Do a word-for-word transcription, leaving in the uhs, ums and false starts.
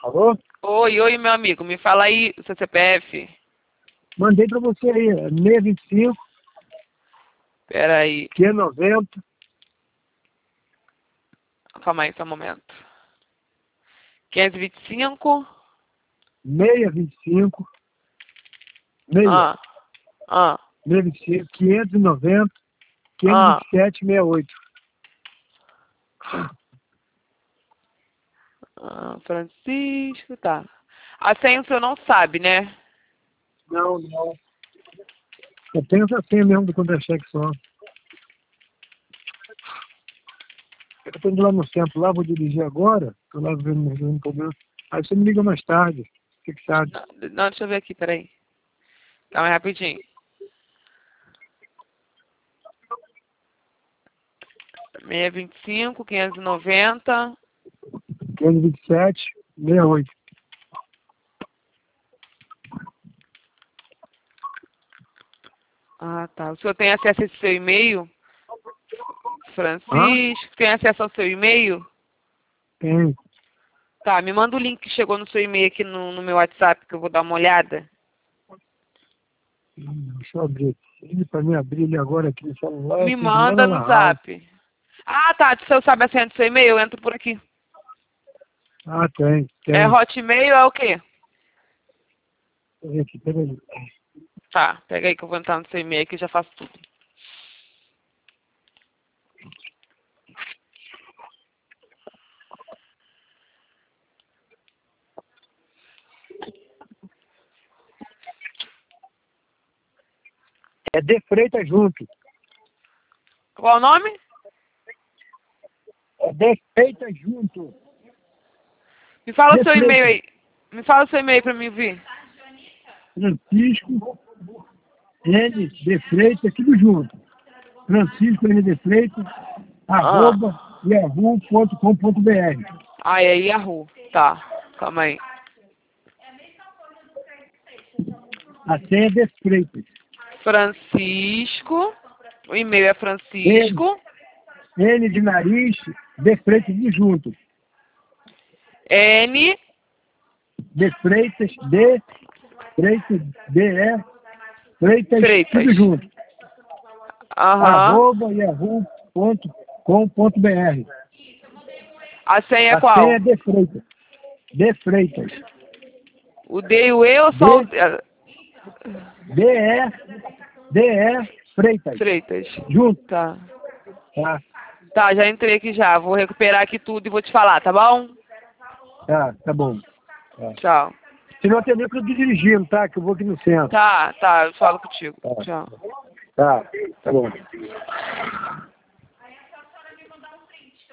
Alô? Oi, oi, meu amigo. Me fala aí o seu C P F. Mandei pra você aí, é seis vinte e cinco, Pera aí. quinhentos e noventa, Calma aí, só um momento. quinhentos e vinte e cinco. seiscentos e vinte e cinco, seis, Ah, ah, seiscentos e vinte e cinco, quinhentos e noventa, quinhentos e ah. vinte e sete, sessenta e oito. ah Francisco, tá. A senha o senhor não sabe, né? Não, não. Eu tenho essa senha mesmo do contra-cheque só. Eu tô indo lá no centro, lá vou dirigir agora, tô lá vendo um problema. Aí você me liga mais tarde, o que sabe? Não, não, deixa eu ver aqui, peraí. Calma aí, rapidinho. seiscentos e vinte e cinco, quinhentos e noventa. quinhentos e vinte e sete, sessenta e oito. Ah, tá. O senhor tem acesso a esse seu e-mail? Hã? Francisco, tem acesso ao seu e-mail? Tem. Tá, me manda o link que chegou no seu e-mail aqui no, no meu WhatsApp, que eu vou dar uma olhada. Hum, Deixa eu abrir aqui, pra mim abrir ele agora aqui no celular, Me tem que ir lá na manda no Lan House. zap. Ah, tá. Se eu sabe a senha do seu e-mail, eu entro por aqui. Ah, tem, É tem. Hotmail, é o quê? Deixa eu ver aqui, peraí. Tá, pega aí que eu vou entrar no seu e-mail que eu já faço tudo. É De Freitas junto. Qual o nome? É De Freitas junto. Me fala o De seu e-mail Freitas. aí. Me fala o seu e-mail pra mim ver. Francisco N. De Freitas, tudo junto. Francisco N. De Freitas, Ah, arroba, yahoo ponto com ponto br. ah, é Yahoo. Tá, calma aí. A senha é De Freitas. Francisco. O e-mail é N. Francisco. N de nariz, De Freitas, tudo junto. N. De Freitas, De Freitas, D E, Freitas, Freitas. tudo junto. Aham. Arroba yahoo ponto com ponto br. A senha é A senha qual? é De Freitas. De Freitas. O D e o E ou só o D, D? Ah, D E, D E, Freitas. Freitas. Junto. Tá. Tá, Tá, já entrei aqui já. Vou recuperar aqui tudo e vou te falar, tá bom? tá, tá bom. Tá. Tchau. Se não atender, que eu tô dirigindo, tá? Que eu vou aqui no centro. Tá, tá, eu falo contigo. Tá, Tchau. tá, tá bom.